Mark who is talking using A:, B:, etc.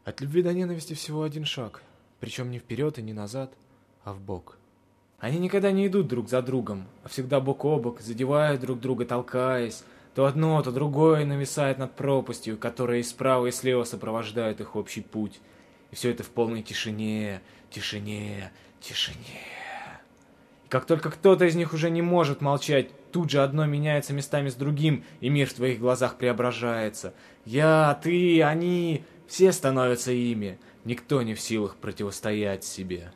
A: От любви до ненависти всего один шаг, причем не вперед и не назад, а вбок. Они никогда не идут друг за другом, а всегда бок о бок, задевают друг друга, толкаясь. То одно, то другое нависает над пропастью, которая и справа, и слева сопровождает их общий путь. И все это в полной тишине, тишине, тишине. И как только кто-то из них уже не может молчать, тут же одно меняется местами с другим, и мир в твоих глазах преображается. Я, ты, они, все становятся ими. Никто не в силах противостоять себе.